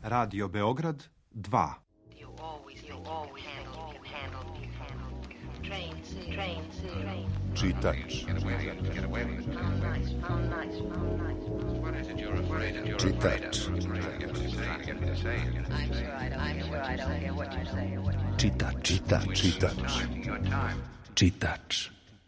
Radio Beograd 2. Čitač. Čitač.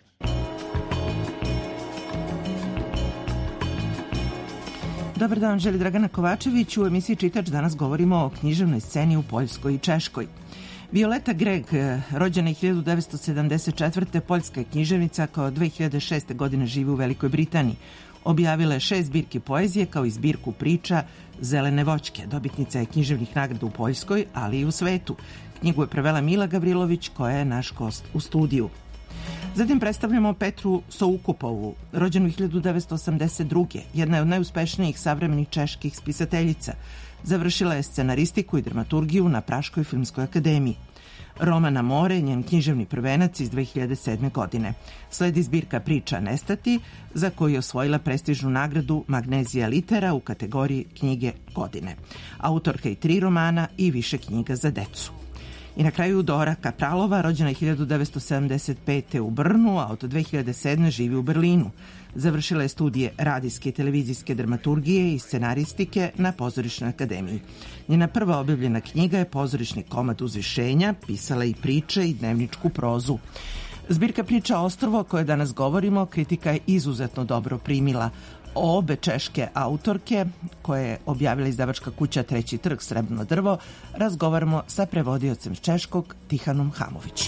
Dobar dan, želi Dragana Kovačević. U emisiji Čitač danas govorimo o književnoj sceni u Poljskoj i Češkoj. Violeta Greg, rođena je 1974. poljska je književnica koja od 2006. godine živi u Velikoj Britaniji. Objavila je 6 zbirki poezije kao i zbirku priča Zelene voćke. Dobitnica je književnih nagrada u Poljskoj, ali i u svetu. Knjigu je prevela Mila Gavrilović, koja je naš gost u studiju. Zatim predstavljamo Petru Soukupovu, rođenu 1982. Jedna je od najuspešnijih savremenih čeških spisateljica. Završila je scenaristiku i dramaturgiju na Praškoj filmskoj akademiji. Roman Na more, njen književni prvenac iz 2007. godine. Sledi zbirka priča Nestati, za koju je osvojila prestižnu nagradu Magnezija Litera u kategoriji knjige godine. Autorka i 3 romana i više knjiga za decu. I na kraju Dora Kapralova, rođena je 1975. u Brnu, a od 2007. živi u Berlinu. Završila je studije radijske i televizijske dramaturgije i scenaristike na Pozorišnoj akademiji. Njena prva objavljena knjiga je Pozorišni komad uzvišenja, pisala i priče i dnevničku prozu. Zbirka priča Ostrvo, o kojoj danas govorimo, kritika je izuzetno dobro primila. O obe češke autorke, koje je objavila izdavačka kuća Treći trg Srebrno drvo, razgovaramo sa prevodiocem s češkog Tihanom Hamović.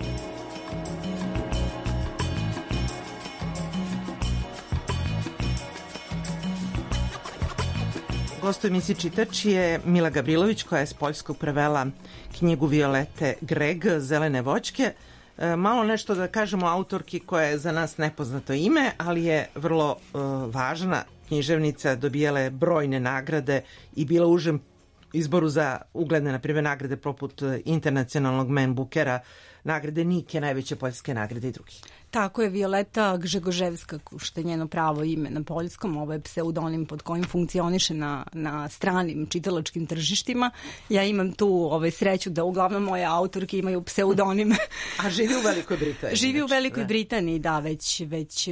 Gost u emisiji Čitač je Mila Gavrilović, koja je s poljskog prevela knjigu Violete Greg Zelene voćke. Malo nešto da kažemo o autorki koja je za nas nepoznato ime, ali je vrlo važna književnica, dobijala je brojne nagrade i bila u užem izboru za ugledne, na primjer, nagrade poput internacionalnog Man Bookera, nagrade Nike, najveće poljske nagrade i drugih. Tako je, Violeta Gžegoževska, što je njeno pravo ime na poljskom, ovo je pseudonim pod kojim funkcioniše na stranim čitalačkim tržištima. Ja imam tu sreću da uglavnom moje autorke imaju pseudonim. A živi u Velikoj Britaniji? Živi u Velikoj Britaniji, da, već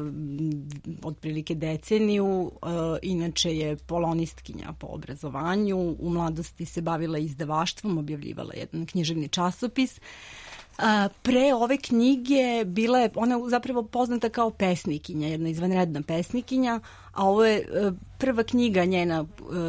otprilike deceniju. Inače je polonistkinja po obrazovanju. U mladosti se bavila izdavaštvom, objavljivala jedan književni časopis. Pre ove knjige bila je ona zapravo poznata kao pesnikinja, jedna izvanredna pesnikinja, a ovo je prva knjiga njena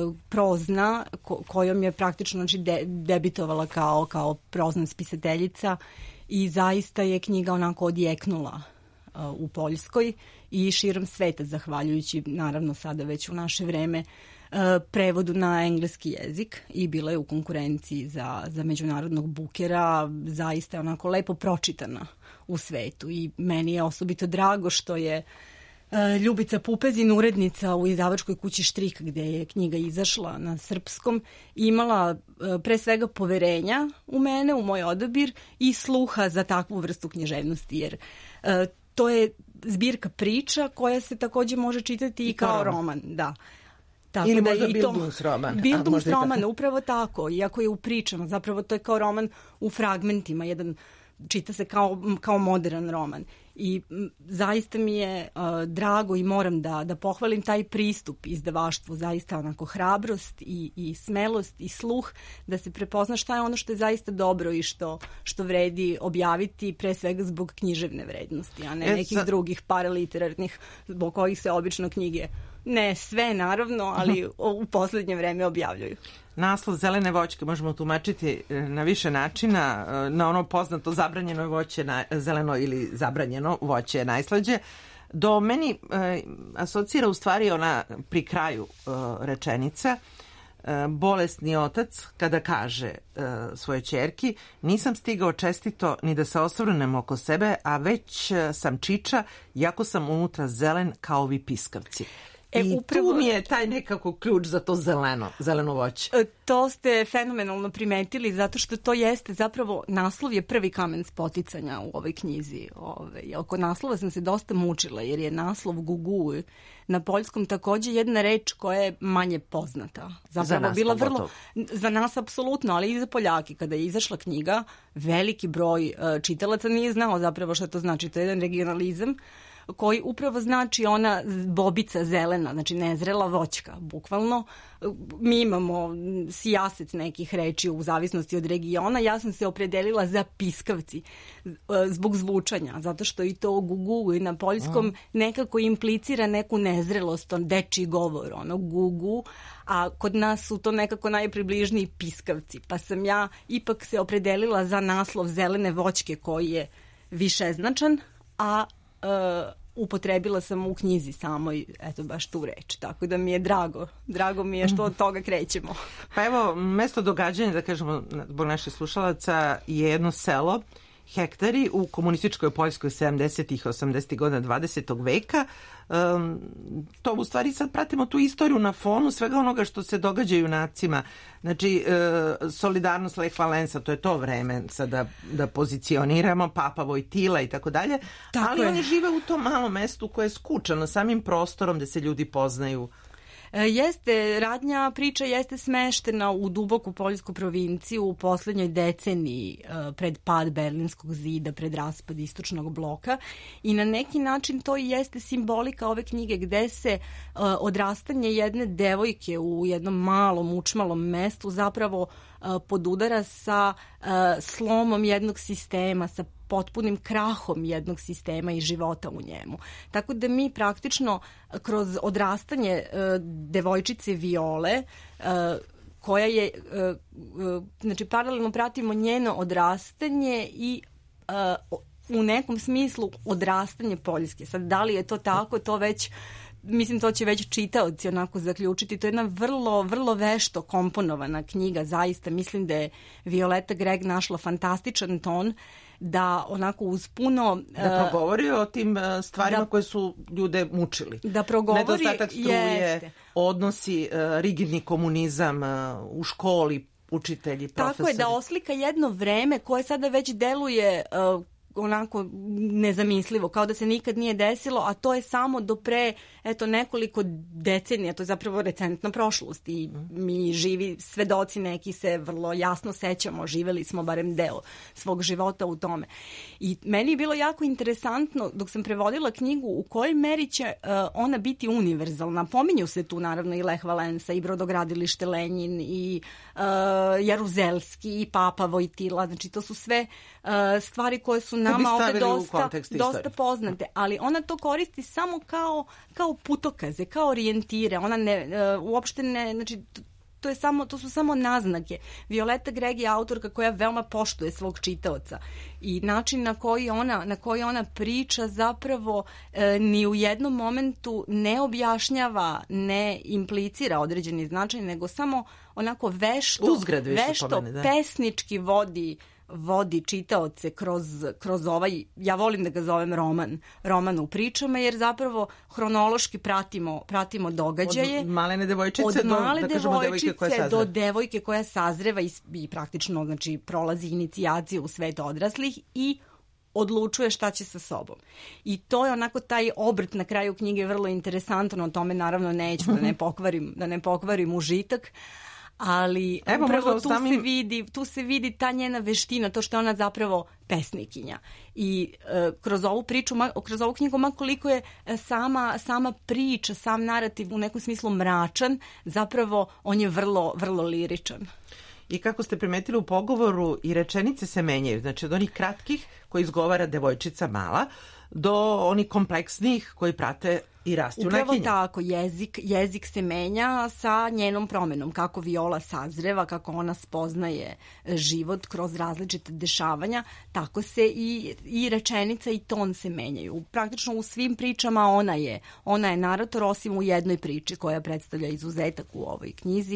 prozna kojom je praktično debitovala kao prozna spisateljica i zaista je knjiga onako odjeknula u Poljskoj i širom sveta, zahvaljujući naravno sada već u naše vreme prevodu na engleski jezik i bila je u konkurenciji za međunarodnog Bookera, zaista je onako lepo pročitana u svetu i meni je osobito drago što je Ljubica Pupezin, urednica u izdavačkoj kući Štrik, gde je knjiga izašla na srpskom, imala pre svega poverenja u mene, u moj odabir i sluha za takvu vrstu književnosti, jer to je zbirka priča koja se takođe može čitati i kao roman, da. Tako ili da možda Bildungsroman. Bildungsroman, upravo tako, iako je u pričama, zapravo to je kao roman u fragmentima, čita se kao modern roman. I zaista mi je drago i moram da pohvalim taj pristup izdavaštvu, zaista onako hrabrost i smelost i sluh da se prepozna šta je ono što je zaista dobro i što vredi objaviti, pre svega zbog književne vrednosti, a ne nekih drugih paraliterarnih zbog kojih se obično knjige, ne sve naravno, ali u poslednje vreme objavljuju. Naslov Zelene voćke možemo tumačiti na više načina, na ono poznato zabranjeno voće, zeleno ili zabranjeno voće je najslađe. Do meni asocira u stvari ona pri kraju rečenica, bolesni otac kada kaže svoje ćerki: nisam stigao čestito ni da se osvrnem oko sebe, a već sam čiča, jako sam unutra zelen kao ovi piskavci. I upravo, tu mi je taj nekako ključ za to zeleno voće. To ste fenomenalno primetili, zato što to jeste zapravo, naslov je prvi kamen spoticanja u ovoj knjizi. Oko naslova sam se dosta mučila, jer je naslov gugu na poljskom takođe jedna reč koja je manje poznata. Zapravo za nas bila pogotovo. za nas apsolutno, ali i za Poljake. Kada je izašla knjiga, veliki broj čitalaca nije znao zapravo što to znači. To je jedan regionalizam koji upravo znači ona bobica zelena, znači nezrela voćka, bukvalno. Mi imamo sijaset nekih reči u zavisnosti od regiona. Ja sam se opredelila za piskavci zbog zvučanja, zato što i to gugu i na poljskom nekako implicira neku nezrelost, on dečiji govor, ono gugu, a kod nas su to nekako najpribližniji piskavci. Pa sam ja ipak se opredelila za naslov zelene voćke koji je višeznačan, a upotrebila sam u knjizi samoj, eto baš tu reč, tako da mi je drago mi je što od toga krećemo. Pa evo, mesto događanja, da kažemo, zbog naših slušalaca, je jedno selo, hektari u komunističkoj Poljskoj 70-ih, 80-ih godina 20. veka. To u stvari sad pratimo tu istoriju na fonu svega onoga što se događa junacima. Znači, solidarnost Lech Valensa, to je to vreme sada da pozicioniramo, Papa Vojtila i tako dalje. Ali oni žive u tom malom mestu koje je skučano samim prostorom gde se ljudi poznaju. Jeste, radnja priča jeste smeštena u duboku poljsku provinciju u poslednjoj deceniji pred pad Berlinskog zida, pred raspad istočnog bloka i na neki način to i jeste simbolika ove knjige gde se odrastanje jedne devojke u jednom malom, učmalom mestu zapravo podudara sa slomom jednog sistema, sa potpunim krahom jednog sistema i života u njemu. Tako da mi praktično kroz odrastanje devojčice Viole, koja je, znači paralelno pratimo njeno odrastanje i u nekom smislu odrastanje Poljske. Sad, da li je to tako, to već mislim, to će već čitaoci onako zaključiti. To je jedna vrlo, vrlo vešto komponovana knjiga. Zaista mislim da je Violeta Greg našla fantastičan ton da onako uz puno... Da progovori o tim stvarima koje su ljude mučili. Da progovori, nedostatak struje, odnosi, rigidni komunizam u školi, učitelji, profesori. Tako je, da oslika jedno vreme koje sada već deluje onako nezamislivo, kao da se nikad nije desilo, a to je samo do pre nekoliko decenija, to je zapravo recentna prošlost i mi živi svedoci neki se vrlo jasno sećamo, živeli smo barem deo svog života u tome. I meni je bilo jako interesantno dok sam prevodila knjigu u kojoj meri će ona biti univerzalna. Pominju se tu naravno i Lech Valensa i brodogradilište Lenjin i Jaruzelski i Papa Vojtila, znači to su sve stvari koje su nama ovde dosta poznate, ali ona to koristi samo kao putokaze, kao orijentire. Ona uopšte ne, znači to su samo naznake. Violeta Greg je autorka koja veoma poštuje svog čitaoca i način na koji ona priča zapravo ni u jednom momentu ne objašnjava, ne implicira određeni značaj, nego samo onako vešto pesnički vodi čitaoce kroz ovaj, ja volim da ga zovem roman u pričama, jer zapravo hronološki pratimo događaje. Od malene devojčice do devojke koja sazreva i praktično znači, prolazi inicijaciju u svet odraslih i odlučuje šta će sa sobom. I to je onako taj obrt na kraju knjige vrlo interesantan, o tome naravno neću da ne pokvarim užitak, ali upravo tu se vidi ta njena veština, to što je ona zapravo pesnikinja. I kroz ovu priču, kroz ovu knjigu, makoliko je sama priča, sam narativ u nekom smislu mračan, zapravo on je vrlo, vrlo liričan. I kako ste primetili u pogovoru, i rečenice se menjaju, znači od onih kratkih koji izgovara devojčica mala, do onih kompleksnijih koji prate i rastu na knjigi. Upravo tako, jezik se menja sa njenom promenom, kako Viola sazreva, kako ona spoznaje život kroz različite dešavanja, tako se i rečenica i ton se menjaju. Praktično u svim pričama ona je narator, osim u jednoj priči koja predstavlja izuzetak u ovoj knjizi,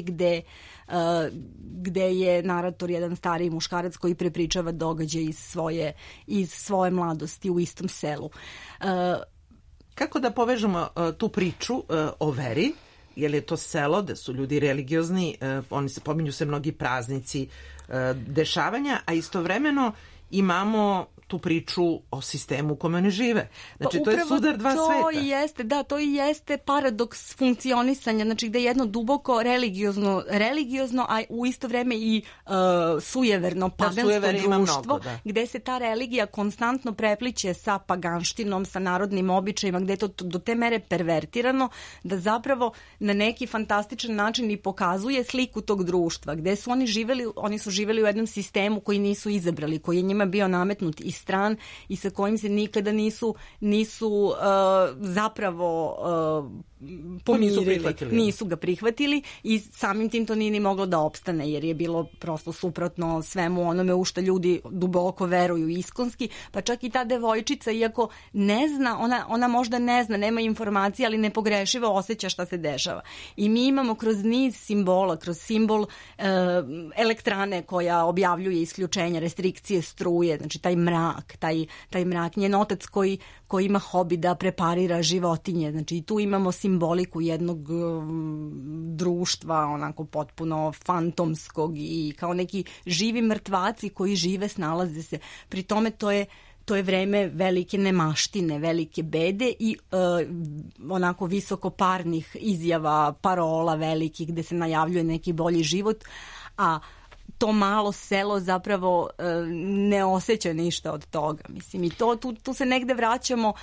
gde je narator jedan stariji muškarac koji prepričava događaj iz svoje mladosti u istom selu. Kako da povežemo tu priču o veri, jer je to selo gde su ljudi religiozni, oni se pominju se mnogi praznici, dešavanja, a istovremeno imamo tu priču o sistemu u kome oni žive. Znači, to je sudar dva sveta. To i jeste paradoks funkcionisanja, znači gde je jedno duboko religiozno, a u isto vreme i sujeverno, pagansko društvo, gde se ta religija konstantno prepliće sa paganštinom, sa narodnim običajima, gde je to do te mere pervertirano, da zapravo na neki fantastičan način i pokazuje sliku tog društva, gde su oni su živeli u jednom sistemu koji nisu izabrali, koji je njima bio nametnut i stran i sa kojim se nikada nisu zapravo pomirili, nisu ga prihvatili i samim tim to nije ni moglo da opstane jer je bilo prosto suprotno svemu onome u što ljudi duboko veruju iskonski, pa čak i ta devojčica, iako ne zna, ona možda ne zna, nema informacije, ali nepogrešivo osjeća šta se dešava. I mi imamo kroz niz simbola, kroz simbol elektrane koja objavljuje isključenja, restrikcije struje, znači taj mrak, njen otac koji ima hobi da preparira životinje, znači i tu imamo simboliku jednog društva onako potpuno fantomskog i kao neki živi mrtvaci koji žive, snalaze se. Pri tome to je vreme velike nemaštine, velike bede i onako visokoparnih izjava, parola velikih gde se najavljuje neki bolji život, a to malo selo zapravo ne osjeća ništa od toga. Mislim, i tu se negde vraćamo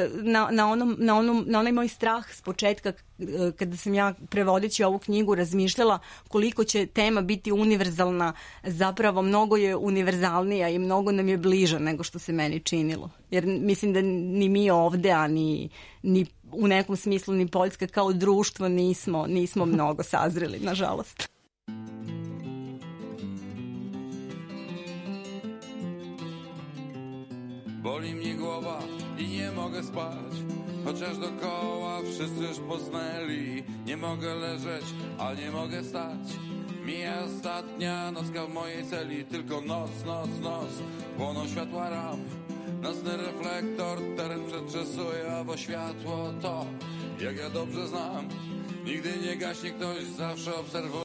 na onaj moj strah s početka kada sam ja prevodeći ovu knjigu razmišljala koliko će tema biti univerzalna, zapravo mnogo je univerzalnija i mnogo nam je bliža nego što se meni činilo. Jer mislim da ni mi ovde, a ni u nekom smislu ni Poljska kao društvo nismo mnogo sazreli, nažalost. Boli mnie głowa i nie mogę spać, chociaż dookoła wszyscy już posnęli. Nie mogę leżeć, a nie mogę stać. Mija ostatnia nocka w mojej celi, tylko noc. Płoną światła ramp, nocny reflektor, teren przetrzesuje, bo światło to, jak ja dobrze znam, nigdy nie gaśnie, ktoś zawsze obserwuje.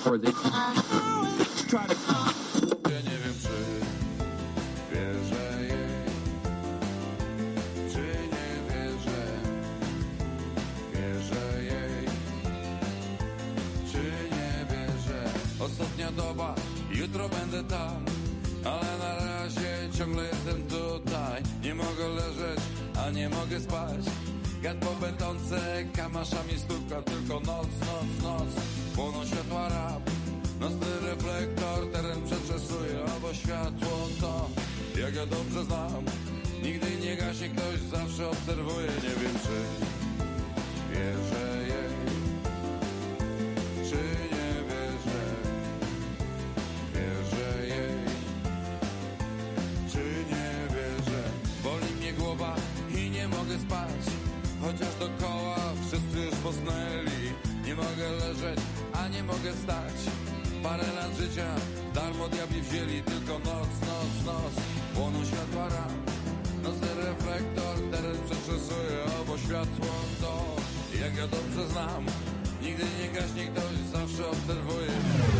Ja nie wiem, czy wierzę jej. Ostatnia doba, jutro będę tam, ale na razie ciągle jestem tutaj. Nie mogę leżeć, a nie mogę spać. Gad po betonce, kamaszami stuka, tylko noc. Płoną światła ramp, nocny reflektor, teren przetrzesuje, albo światło to, jak ja dobrze znam. Nigdy nie gaśnie, ktoś zawsze obserwuje. Nie wiem, czy wierzę jej, czy nie. I nie mogę spać, chociaż dookoła wszyscy już posnęli. Nie mogę leżeć, a nie mogę stać. Parę lat życia darmo diabli wzięli, tylko noc. Płoną światła ramp, nocny reflektor, teren przetrzesuje, bo światło to, jak ja dobrze znam, nigdy nie gaśnie, ktoś zawsze obserwuje.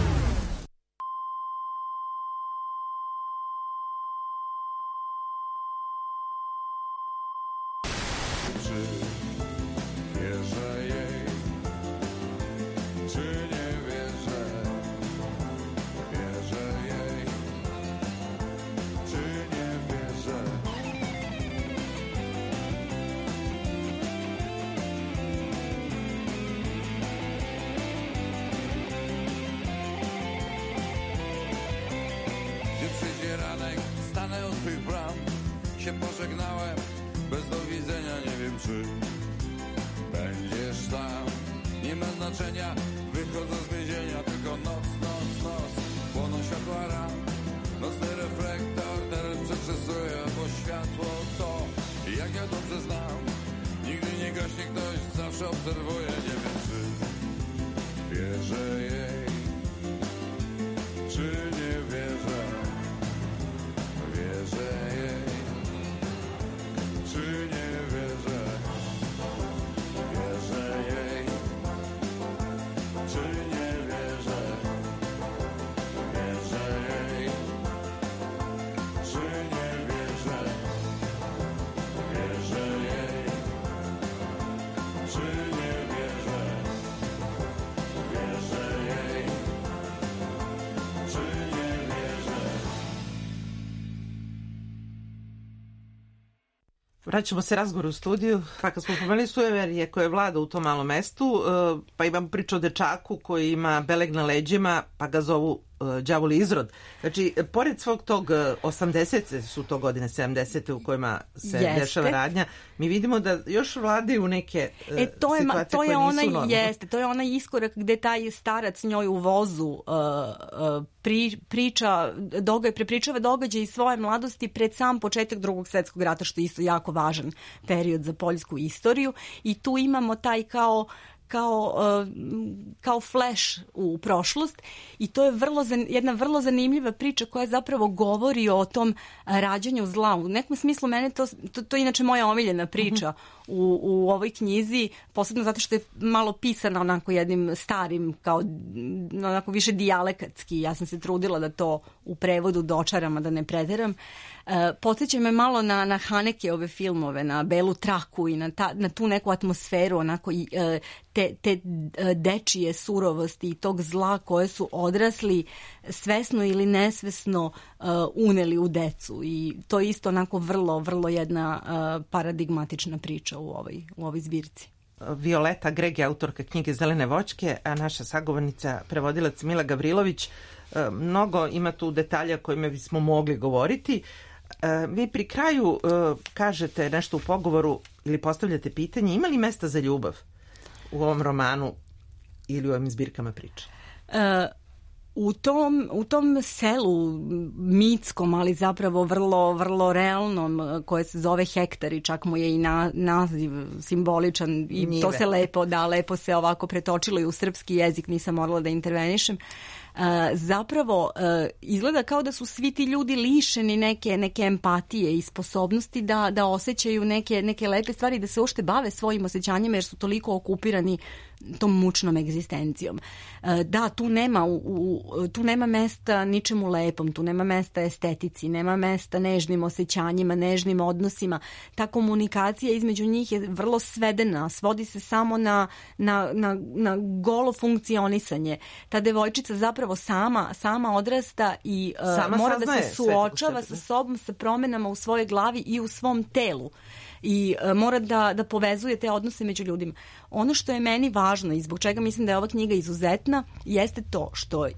Pożegnałem, bez do widzenia, nie wiem czy będziesz tam. Nie ma znaczenia, wychodzę z więzienia, tylko noc. Płoną światła ramp, nocny reflektor, teren przetrzesuje, bo światło to, jak ja dobrze znam. Nigdy nie gaśnie, ktoś zawsze obserwuje. Nie wiem czy wierzę jej, czy nie wierzę. Wierzę jej, czy nie wierzę. Vraćamo se razgovoru u studiju. Pa kad smo pomenuli sujeverje koje vlada u tom malom mestu, pa imam priču o dečaku koji ima beleg na leđima, pa ga zovu đavoli izrod. Znači, pored svog tog 80. su to godine 70. u kojima se dešava radnja, mi vidimo da još vladaju neke situacije koje nisu normalne. To je onaj iskorak gde taj starac njoj u vozu prepričava događaj iz svoje mladosti pred sam početak Drugog svetskog rata, što je isto jako važan period za poljsku istoriju, i tu imamo taj kao flash u prošlost, i to je jedna vrlo zanimljiva priča koja zapravo govori o tom rađanju zla. U nekom smislu mene to je inače moja omiljena priča u ovoj knjizi, posebno zato što je malo pisana onako jednim starim, kao onako više dijalekatski. Ja sam se trudila da to u prevodu dočaram, da ne preteram. Podsjeća me malo na Hanekeove filmove, na Belu traku i na tu neku atmosferu, onako te dečije surovosti i tog zla koje su odrasli svesno ili nesvesno uneli u decu, i to je isto onako vrlo, vrlo jedna paradigmatična priča u ovoj zbirci. Violeta Greg je autorka knjige Zelene voćke, a naša sagovornica, prevodilac Mila Gavrilović. Mnogo ima tu detalja kojima bismo mogli govoriti. Vi pri kraju kažete nešto u pogovoru ili postavljate pitanje, ima li mesta za ljubav u ovom romanu ili u ovim zbirkama priče? U tom selu mitskom, ali zapravo vrlo, vrlo realnom, koje se zove Hektari, čak mu je i naziv simboličan, i njive. To se lepo se ovako pretočilo i u srpski jezik, nisam morala da intervenišem. Zapravo izgleda kao da su svi ti ljudi lišeni neke empatije i sposobnosti da osjećaju neke lepe stvari, da se uopšte bave svojim osjećanjima, jer su toliko okupirani tom mučnom egzistencijom. Da, tu nema mesta ničemu lepom, tu nema mesta estetici, nema mesta nežnim osjećanjima, nežnim odnosima. Ta komunikacija između njih je vrlo svedena, svodi se samo na golo funkcionisanje. Ta devojčica zapravo sama odrasta i mora da se suočava sa sobom, sa promenama u svojoj glavi i u svom telu. I mora da povezuje te odnose među ljudima. Ono što je meni važno i zbog čega mislim da je ova knjiga izuzetna jeste to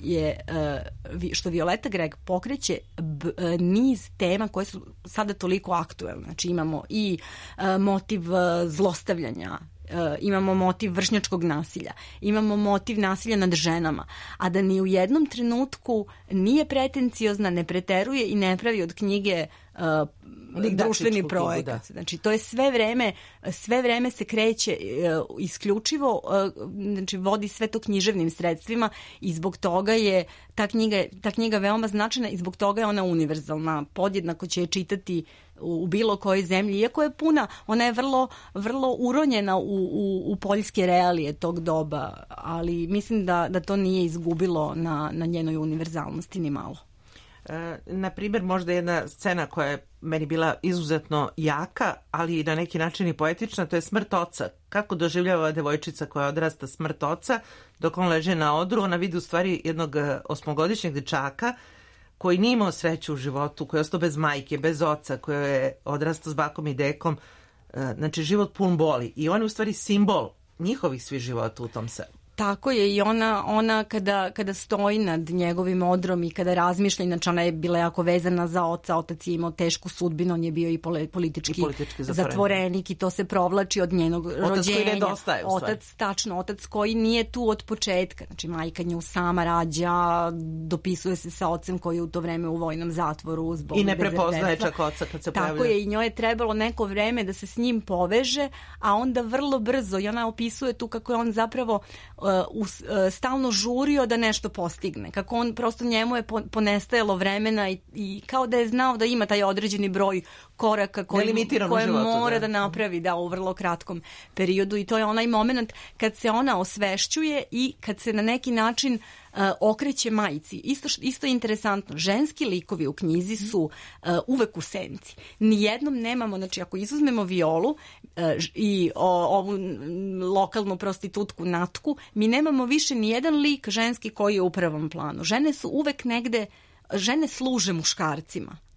što Violeta Greg pokreće niz tema koje su sada toliko aktuelne. Znači imamo i motiv zlostavljanja, imamo motiv vršnjačkog nasilja, imamo motiv nasilja nad ženama, a da ni u jednom trenutku nije pretenciozna, ne preteruje i ne pravi od knjige društveni projekat. Znači to je sve vreme se kreće isključivo, znači vodi sve to književnim sredstvima, i zbog toga je ta knjiga veoma značajna, i zbog toga je ona univerzalna. Podjednako će je čitati u bilo kojoj zemlji, iako je puna, ona je vrlo, vrlo uronjena u poljske realije tog doba, ali mislim da to nije izgubilo na njenoj univerzalnosti ni malo. Na primjer, možda jedna scena koja je meni bila izuzetno jaka, ali i na neki način i poetična, to je smrt oca. Kako doživljava devojčica koja odrasta smrt oca, dok on leže na odru, ona vidi u stvari jednog 8-godišnjeg dečaka koji nije imao sreću u životu, koji je ostao bez majke, bez oca, koji je odrastao s bakom i dekom. Znači, život pun boli. I on je u stvari simbol njihovih svih života u tom selu. Tako je, i ona kada stoji nad njegovim odrom i kada razmišlja, inače ona je bila jako vezana za oca, otac je imao tešku sudbinu, on je bio i politički zatvorenik, i to se provlači od njenog rođenja. Otac koji nedostaje u stvari. Otac koji nije tu od početka, znači majka nju sama rađa, dopisuje se sa ocem koji je u to vreme u vojnom zatvoru zbog i ne prepoznaje čak oca kad se pojavlja. Tako je, i njoj je trebalo neko vreme da se s njim poveže, a onda vrlo brzo, i ona opisuje tu kako je on zapravo stalno žurio da nešto postigne, kako on prosto, njemu je ponestajalo vremena i kao da je znao da ima taj određeni broj koraka koje mora da napravi u vrlo kratkom periodu, i to je onaj moment kad se ona osvešćuje i kad se na neki način okreće majici. Isto je interesantno, ženski likovi u knjizi su uvek u senci. Nijednom nemamo, znači ako izuzmemo Violu i ovu lokalnu prostitutku Natku, mi nemamo više nijedan lik ženski koji je u prvom planu. Žene su uvek negde, žene služe muškarcima.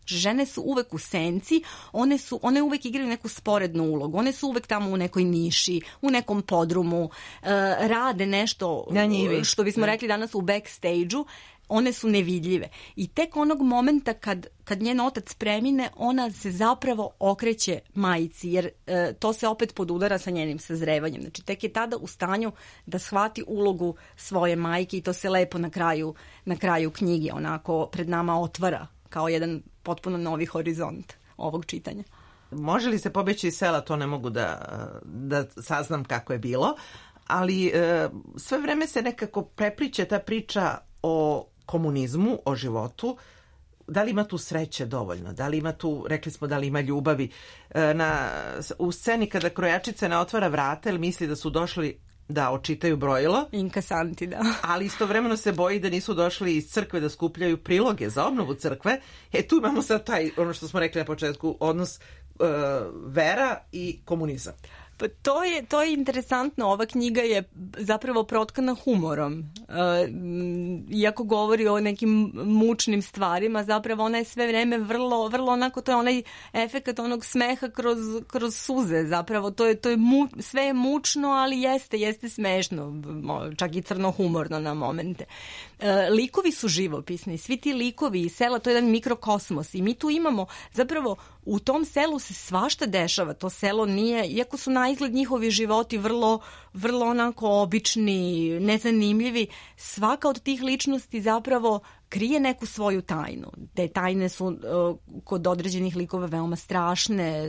Žene su uvek u senci, one uvek igraju neku sporednu ulogu, one su uvek tamo u nekoj niši, u nekom podrumu, rade nešto, što bismo rekli danas u backstage-u, one su nevidljive. I tek onog momenta kad njen otac premine, ona se zapravo okreće majici, jer to se opet podudara sa njenim sazrevanjem. Znači, tek je tada u stanju da shvati ulogu svoje majke i to se lepo na kraju knjige onako pred nama otvara kao jedan potpuno novi horizont ovog čitanja. Može li se pobeći iz sela, to ne mogu da saznam kako je bilo, ali sve vreme se nekako prepliće ta priča o komunizmu, o životu. Da li ima tu sreće dovoljno? Da li ima tu, rekli smo, da li ima ljubavi? U sceni kada krojačica ne otvara vrata, jer misli da su došli da očitaju brojilo. Inkasanti, da. Ali istovremeno se boji da nisu došli iz crkve da skupljaju priloge za obnovu crkve. Tu imamo sad taj, ono što smo rekli na početku, odnos vera i komunizam. Pa to je interesantno. Ova knjiga je zapravo protkana humorom. Iako govori o nekim mučnim stvarima, zapravo ona je sve vreme vrlo onako, to je onaj efekat onog smeha kroz suze. Zapravo sve je mučno, ali jeste smešno, čak i crno-humorno na momente. Likovi su živopisni, svi ti likovi iz sela, to je jedan mikrokosmos i mi tu imamo zapravo u tom selu se svašta dešava. To selo nije, iako su na izgled njihovi životi vrlo onako obični, nezanimljivi, svaka od tih ličnosti zapravo krije neku svoju tajnu. Te tajne su kod određenih likova veoma strašne,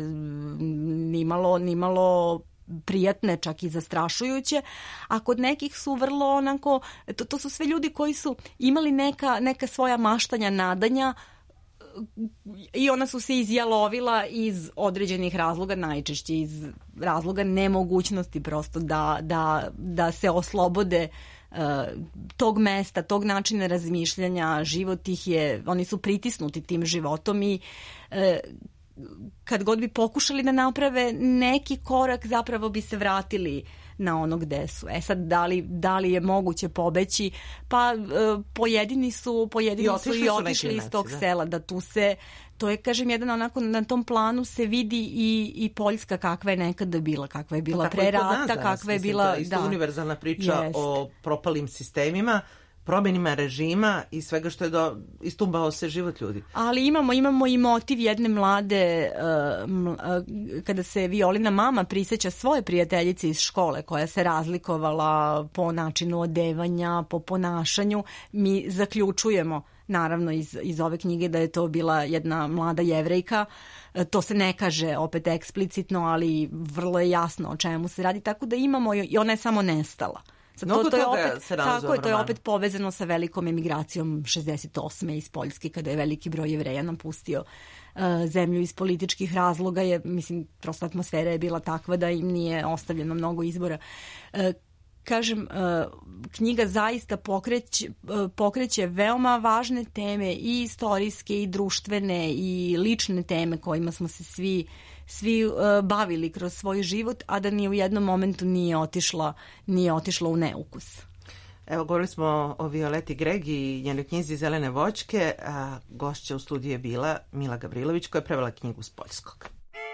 nimalo prijatne, čak i zastrašujuće, a kod nekih su vrlo onako, to su sve ljudi koji su imali neka svoja maštanja, nadanja i ona su se izjalovila iz određenih razloga, najčešće iz razloga nemogućnosti prosto da se oslobode tog mesta, tog načina razmišljanja. Život ih je, oni su pritisnuti tim životom i kad god bi pokušali da naprave neki korak, zapravo bi se vratili na ono gde su. Sad, da li je moguće pobeći? Pa pojedini su i otišli iz tog sela, da tu se, to je, kažem, jedan onako, na tom planu se vidi i Poljska kakva je nekada bila, kakva je bila pre rata, kakva je bila... To je isto univerzalna priča o propalim sistemima, promjenima režima i svega što je istumbao se život ljudi. Ali imamo i motiv jedne mlade, kada se Violina mama prisjeća svoje prijateljice iz škole koja se razlikovala po načinu odevanja, po ponašanju. Mi zaključujemo naravno iz ove knjige da je to bila jedna mlada Jevrejka. To se ne kaže opet eksplicitno, ali vrlo je jasno o čemu se radi, tako da imamo i ona je samo nestala. To je opet povezano sa velikom emigracijom 68. iz Poljske, kada je veliki broj Jevreja napustio zemlju iz političkih razloga. Mislim, prosto atmosfera je bila takva da im nije ostavljeno mnogo izbora. Kažem, knjiga zaista pokreće veoma važne teme, i istorijske i društvene i lične teme kojima smo se svi bavili kroz svoj život, a da ni u jednom momentu nije otišla u neukus. Evo, govorili smo o Violeti Greg i njenoj knjizi Zelene voćke, a gošća u studiju je bila Mila Gavrilović, koja je prevela knjigu s poljskog.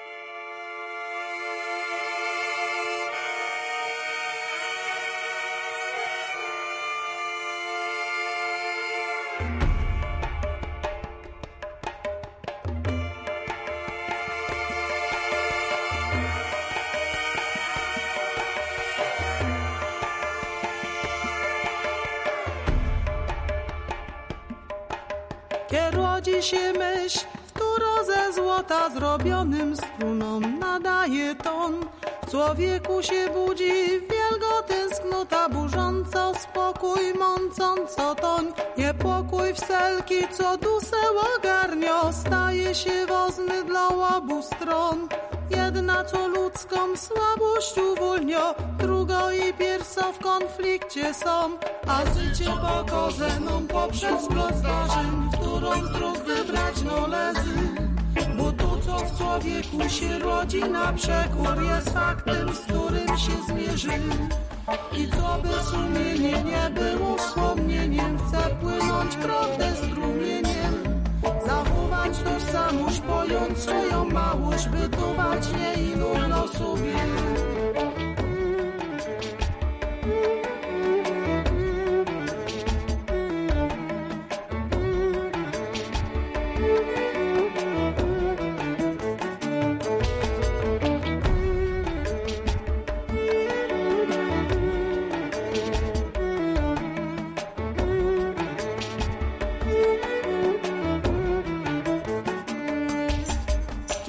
Rodzi się myśl, która ze złota zrobionym strunom nadaje ton. W człowieku się budzi wielgo tęsknota burząco, spokój mącąco toń. Niepokój wselki, co dusę ogarnio, staje się wozny dla obu stron. Jedna, co ludzką słabość uwolnio, drugo i pierso w konflikcie są. A życie pokorze nam poprzez splot zdarzeń, w którą z dróg wybrać należy. Bo to, co w człowieku się rodzi na przekór, jest faktem, z którym się zmierzy. I co by sumienie nie było wspomnieniem, chce płynąć prawdę strumieniem. Zachować tożsamość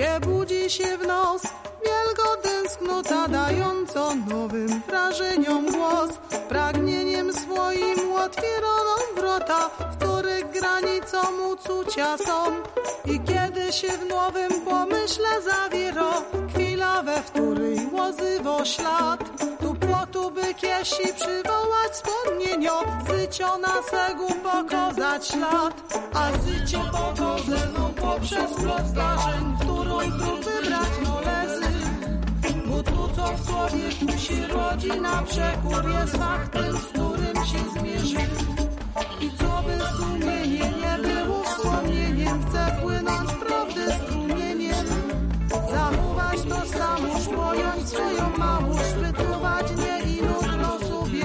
gdzie budzi się w nos wielka tęsknota, dająco nowym wrażeniom głos. Pragnieniem swoim otwiera nam wrota, w których granicą uczucia są. I kiedy się w nowym pomyśle zawiera chwila, we której łozywo ślad, tu płotu by kiesi przywołać wspomnienio, zycio na segu pokazać ślad. A zycie pokaże nam poprzez plot zdarzeń, którą znów wybrać należy. Bo tu co w człowieku się rodzi na przekór, jest faktem, z którym się zmierzy. I co by sumienie nie było wspomnieniem, chce płynąć prawdy strumieniem. Zachować to samość, pojąć swoją małość, wytruwać nie inną do sobie.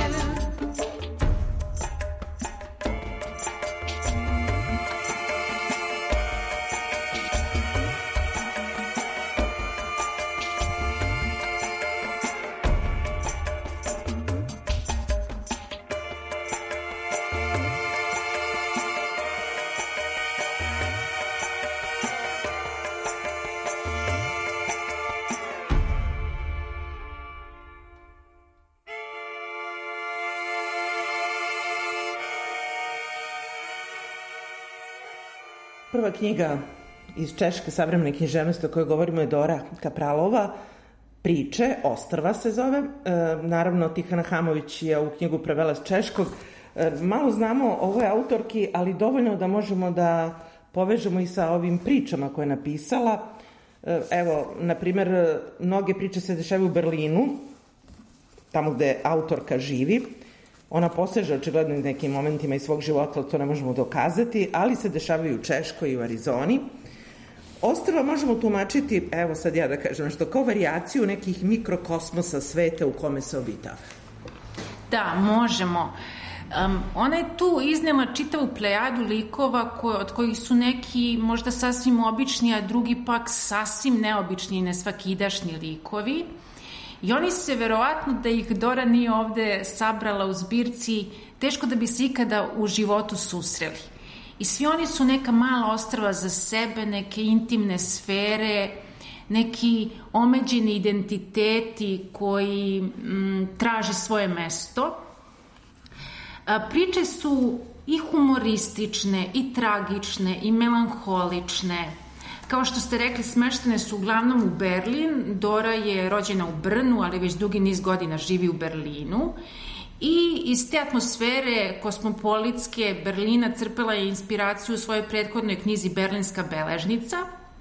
Prva knjiga iz češke savremene književnosti o kojoj govorimo je Dora Kapralova, Priče, Ostrva se zove. Naravno, Tihana Hamović je ovu knjigu prevela s češkog. Malo znamo o ovoj autorki, ali dovoljno da možemo da povežemo i sa ovim pričama koje je napisala. Evo, na primer, mnoge priče se dešavaju u Berlinu, tamo gde autorka živi. Ona poseže očigledno i nekim momentima iz svog života, to ne možemo dokazati, ali se dešavaju u Češkoj i u Arizoni. Ostrva možemo tumačiti, evo sad ja da kažem nešto, kao varijaciju nekih mikrokosmosa sveta u kome se obitava. Da, možemo. Ona je tu iznela čitavu plejadu likova od kojih su neki možda sasvim obični, a drugi pak sasvim neobični i nesvakidašnji likovi. I oni se, verovatno da ih Dora nije ovde sabrala u zbirci, teško da bi se ikada u životu susreli. I svi oni su neka mala ostrva za sebe, neke intimne sfere, neki omeđeni identiteti koji traže svoje mesto. Priče su i humoristične, i tragične, i melanholične. Kao što ste rekli, smeštene su uglavnom u Berlin. Dora je rođena u Brnu, ali već dugi niz godina živi u Berlinu. I iz te atmosfere kosmopolitske Berlina crpela je inspiraciju u svojoj prethodnoj knjizi Berlinska beležnica.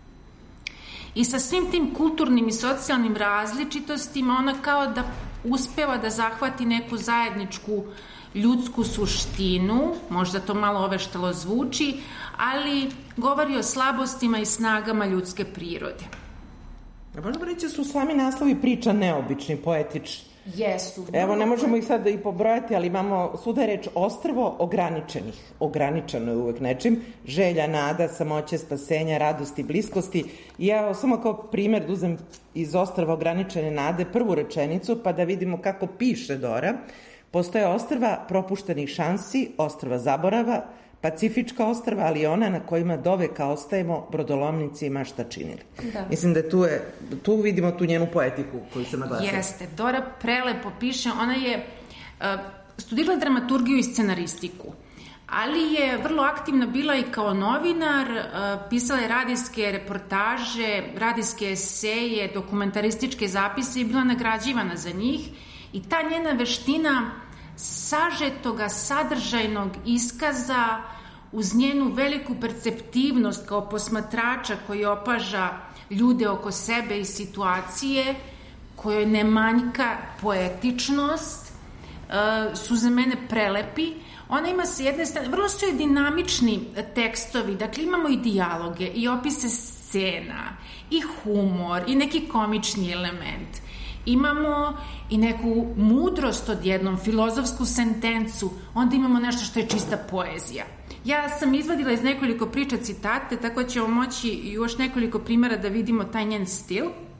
I sa svim tim kulturnim i socijalnim različitostima ona kao da uspeva da zahvati neku zajedničku ljudsku suštinu, možda to malo oveštalo zvuči, ali govori o slabostima i snagama ljudske prirode. Možemo reći da su sami naslovi priča neobični, poetični. Jesu. Evo, ne možemo ih sad i pobrojati, ali imamo svuda je reč ostrvo ograničenih. Ograničeno je uvek nečim. Želja, nada, samoće, spasenja, radosti, bliskosti. I ja samo kao primer da uzem iz ostrva ograničene nade prvu rečenicu, pa da vidimo kako piše Dora. Postoje ostrva propuštenih šansi, ostrva zaborava, Pacifička ostrva, ali i ona na kojima doveka ostajemo brodolomnici i mašta činili. Da. Mislim da tu vidimo tu njenu poetiku koju sam naglasila. Jeste, Dora prelepo piše, ona je studirala dramaturgiju i scenaristiku, ali je vrlo aktivna bila i kao novinar, pisala je radijske reportaže, radijske eseje, dokumentarističke zapise i bila nagrađivana za njih. I ta njena veština sažetoga, sadržajnog iskaza uz njenu veliku perceptivnost kao posmatrača koji opaža ljude oko sebe i situacije, kojoj ne manjka poetičnost, su za mene prelepi. Ona ima sa jedne strane, vrlo su je dinamični tekstovi, dakle imamo i dijaloge, i opise scena, i humor, i neki komični element. Imamo i neku mudrost odjednom, filozofsku sentencu, onda imamo nešto što je čista poezija. Ja sam izvadila iz nekoliko priča citate, tako ćemo moći još nekoliko primjera da vidimo taj njen stil.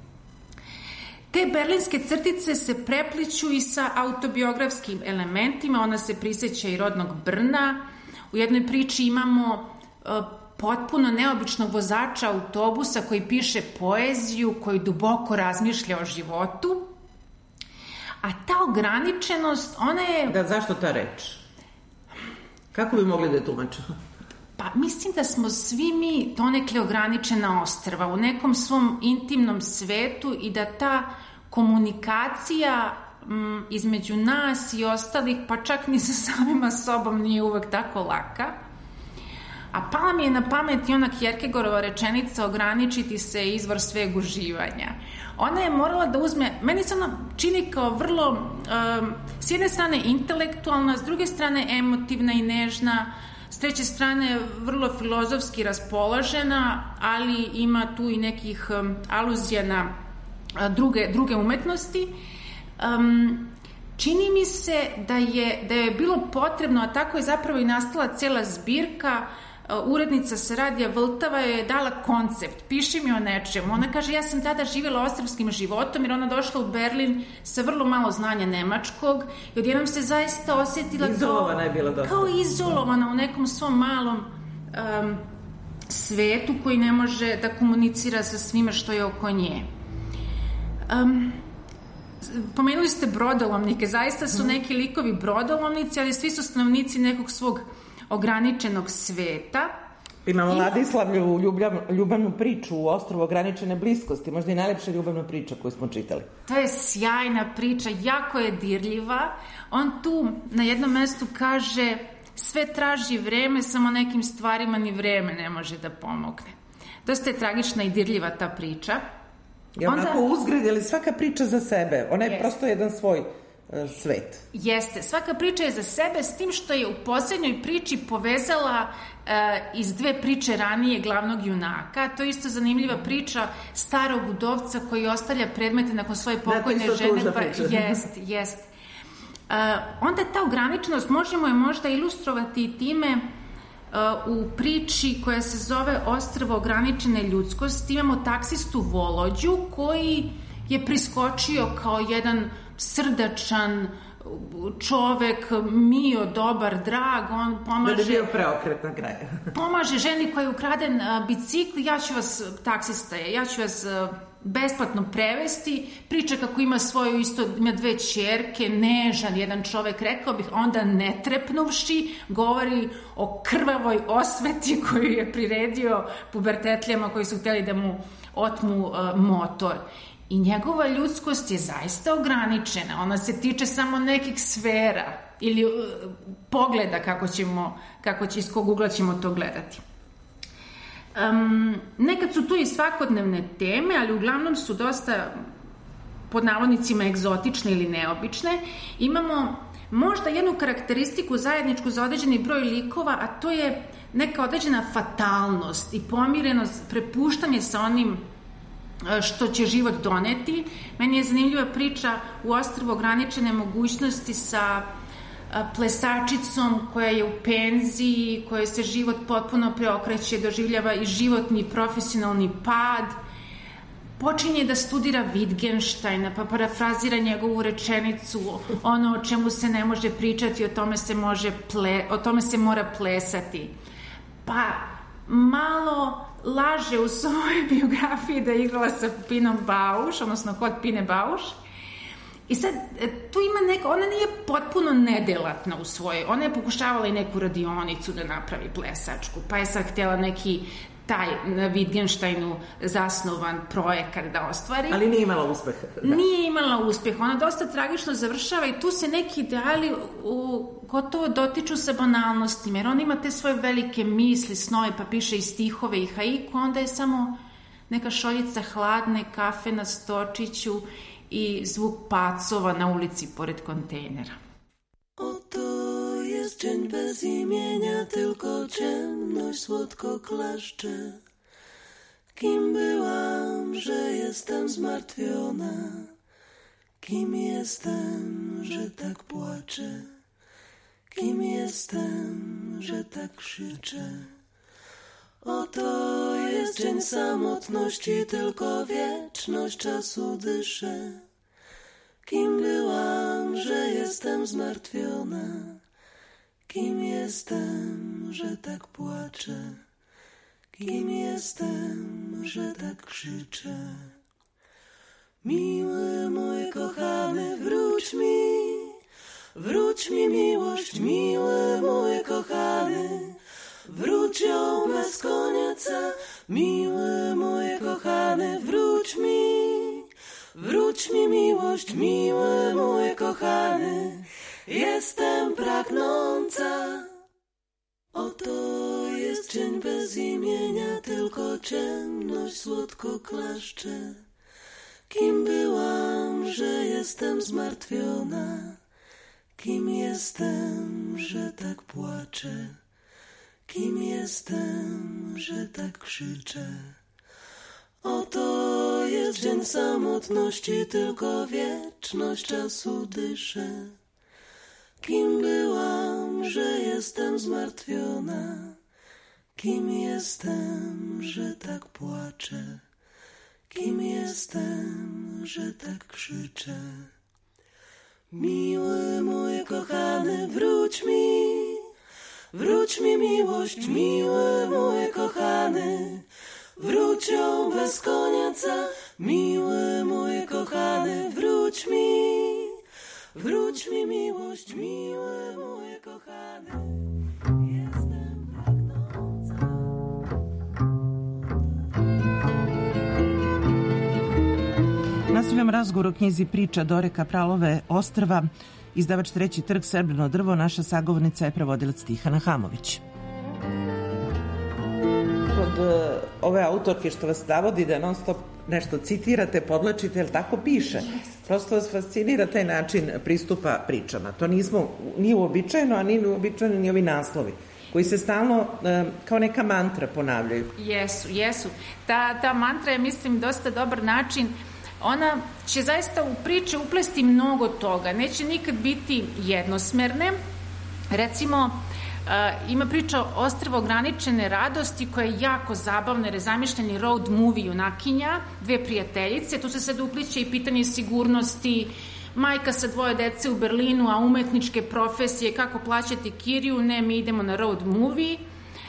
Te berlinske crtice se prepliću i sa autobiografskim elementima, ona se prisjeća i rodnog Brna. U jednoj priči imamo potpuno neobičnog vozača autobusa koji piše poeziju, koji duboko razmišlja o životu. A ta ograničenost, ona je... Da, zašto ta reč? Kako bi mogli da je tumačimo? Pa mislim da smo svi mi donekle ograničena ostrva u nekom svom intimnom svetu i da ta komunikacija između nas i ostalih, pa čak ni sa samima sobom nije uvek tako laka. A pala mi je na pamet i ona Kierkegaardova rečenica ograničiti se je izvor sveg uživanja. Ona je morala da uzme, meni se ona čini kao vrlo, s jedne strane intelektualna, s druge strane emotivna i nežna, s treće strane vrlo filozofski raspoložena, ali ima tu i nekih aluzija na druge umetnosti. Čini mi se da je bilo potrebno, a tako je zapravo i nastala cela zbirka. Urednica sa Radija Vltava je dala koncept, piši mi o nečemu. Ona kaže, ja sam tada živjela ostrvskim životom jer ona došla u Berlin sa vrlo malo znanja nemačkog i odjednom se zaista osjetila kao izolovana u nekom svom malom svetu koji ne može da komunicira sa svime što je oko nje. Pomenuli ste brodolomnike, zaista su neki likovi brodolomnici, ali svi su stanovnici nekog svog ograničenog sveta. Imamo Ladislavljevu ljubavnu priču u Ostrvu ograničene bliskosti, možda i najlepša ljubavna priča koju smo čitali. To je sjajna priča, jako je dirljiva. On tu na jednom mestu kaže, sve traži vreme, samo nekim stvarima ni vreme ne može da pomogne. Dosta je tragična i dirljiva ta priča. Je onako uzgred, ali svaka priča za sebe, ona je prosto jedan svoj svet. Jeste, svaka priča je za sebe, s tim što je u poslednjoj priči povezala iz dve priče ranije glavnog junaka. To je isto zanimljiva priča starog udovca koji ostavlja predmete nakon svoje pokojne žene. Jeste. Onda ta ograničenost možemo je možda ilustrovati i time u priči koja se zove Ostrvo ograničene ljudskosti. Imamo taksistu Volođu koji je priskočio kao jedan srdačan čovek, mio, dobar, drag, on pomaže... Da je bio preokret na kraju. Pomaže ženi koja je ukraden bicikl, ja ću vas, taksista je, ja ću vas besplatno prevesti, priča kako ima svoju ima dve ćerke, nežan jedan čovek, rekao bih, onda ne trepnuvši, govori o krvavoj osveti koju je priredio pubertetlijama koji su hteli da mu otmu motor. I njegova ljudskost je zaista ograničena. Ona se tiče samo nekih sfera ili pogleda iz kog ugla ćemo to gledati. Nekad su tu i svakodnevne teme, ali uglavnom su dosta pod navodnicima egzotične ili neobične. Imamo možda jednu karakteristiku zajedničku za određeni broj likova, a to je neka određena fatalnost i pomirenost, prepuštanje sa onim što će život doneti. Meni je zanimljiva priča u Ostrvu ograničene mogućnosti sa plesačicom koja je u penziji, koja se život potpuno preokreće, doživljava i životni i profesionalni pad. Počinje da studira Wittgensteina, pa parafrazira njegovu rečenicu, ono o čemu se ne može pričati, o tome se mora plesati. Pa malo laže u svojoj biografiji da je igrala sa Pinom Bauš, odnosno kod Pine Bauš. I sad, tu ima ona nije potpuno nedelatna u svojoj, ona je pokušavala i neku radionicu da napravi plesačku, pa je sad htjela neki taj na Wittgensteinu zasnovan projekat da ostvari. Ali nije imala uspeha. Nije imala uspeha, ona dosta tragično završava i tu se neki ideali gotovo dotiču sa banalnostima, jer on ima te svoje velike misli, snove, pa piše i stihove i haiku, onda je samo neka šoljica hladne kafe na stočiću i zvuk pacova na ulici pored kontejnera. Oto jest dzień bez imienia, tylko ciemność słodko klaszcze. Kim byłam, że jestem zmartwiona? Kim jestem, że tak płaczę? Kim jestem, że tak krzyczę? Oto jest dzień samotności, tylko wieczność czasu dyszę. Kim byłam, że jestem zmartwiona? Kim jestem, że tak płaczę? kim jestem, że tak krzyczę. Miły mój kochany, wróć mi miłość, miły mój kochany, wróć ją bez końca, miły mój kochany, wróć mi miłość, miły mój kochany, jestem pragnąca. Oto jest dzień bez imienia, tylko ciemność słodko klaszcze. Kim byłam, że jestem zmartwiona? Kim jestem, że tak płaczę? Kim jestem, że tak krzyczę? Oto jest dzień samotności, tylko wieczność czasu dyszę. Kim byłam, że jestem zmartwiona? Kim jestem, że tak płaczę? Kim jestem, że tak krzyczę? Miły mój kochany, wróć mi miłość, miły mój kochany, wróć ją bez końca, miły mój kochany, wróć mi miłość, miły mój kochany, jestem pragnąca. Nastavljam razgovor o knjizi Priča Dore Kapralove Ostrva, izdavač Treći trg, Srebrno drvo. Naša sagovornica je prevodilac Tihana Hamović. Kod ove autorke što vas navodi da non stop nešto citirate, podlačite, jel tako piše? Prosto vas fascinira taj način pristupa pričama. To nije uobičajeno, a nije uobičajeno ni ovi naslovi koji se stalno kao neka mantra ponavljaju. Jesu. Ta mantra je, mislim, dosta dobar način. Ona će zaista u priče uplesti mnogo toga. Neće nikad biti jednosmerne. Recimo, ima priča Ostrvo ograničene radosti koja je jako zabavna jer je zamišljeni road movie junakinja, dve prijateljice. Tu se sad upliče i pitanje sigurnosti, majka sa 2 dece u Berlinu, a umetničke profesije, kako plaćati kiriju, ne, mi idemo na road movie,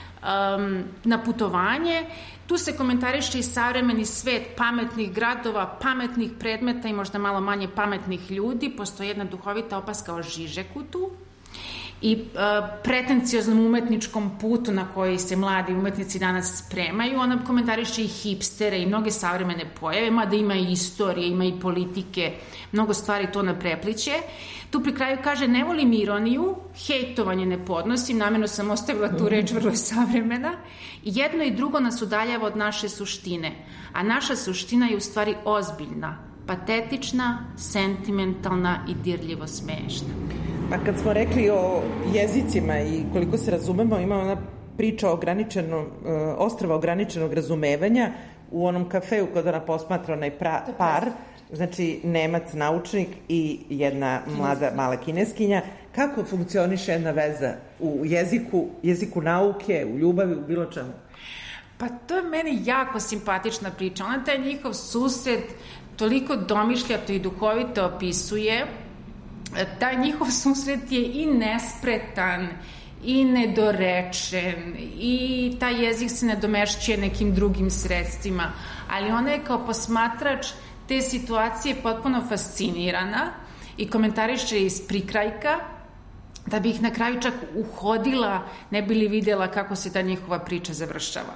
na putovanje. Tu se komentariše i savremeni svet pametnih gradova, pametnih predmeta i možda malo manje pametnih ljudi. Postoji jedna duhovita opaska o Žižeku tu i pretencioznom umetničkom putu na koji se mladi umetnici danas spremaju. Ona komentariše i hipstere i mnoge savremene pojave, mada ima i istorije, ima i politike, mnogo stvari to naprepliće. Tu pri kraju kaže, ne volim ironiju, hejtovanje ne podnosim, namjerno sam ostavila tu reč, vrlo je savremena. Jedno i drugo nas udaljava od naše suštine, a naša suština je u stvari ozbiljna, patetična, sentimentalna i dirljivo smešna. Pa kad smo rekli o jezicima i koliko se razumemo, ima ona priča o ostrva ograničenog razumevanja u onom kafeu kada ona posmatra onaj par, znači Nemac naučnik i jedna mlada mala Kineskinja. Kako funkcioniše jedna veza u jeziku nauke, u ljubavi, u bilo čemu? Pa to je meni jako simpatična priča. Ona taj njihov susret toliko domišljato i duhovito opisuje. Taj njihov susret je i nespretan i nedorečen i taj jezik se nadomešćuje nekim drugim sredstvima, ali ona je kao posmatrač te situacije potpuno fascinirana i komentariše iz prikrajka da bi ih na kraju čak uhodila, ne bi li videla kako se ta njihova priča završava.